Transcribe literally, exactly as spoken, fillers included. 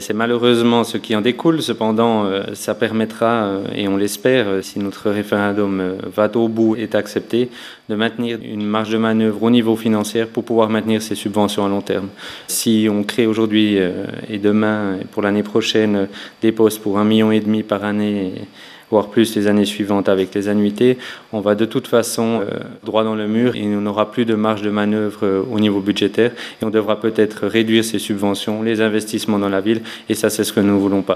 C'est malheureusement ce qui en découle. Cependant, euh, ça permettra, euh, et on l'espère, euh, si notre référendum euh, va au bout et est accepté, de maintenir une marge de manœuvre au niveau financier pour pouvoir maintenir ces subventions à long terme. Si on crée aujourd'hui euh, et demain, et pour l'année prochaine, euh, des postes pour un million et demi par année, voire plus les années suivantes avec les annuités, on va de toute façon euh, droit dans le mur et on n'aura plus de marge de manœuvre euh, au niveau budgétaire et on devra peut-être réduire ces subventions, les investissements dans la ville et ça c'est ce que nous ne voulons pas.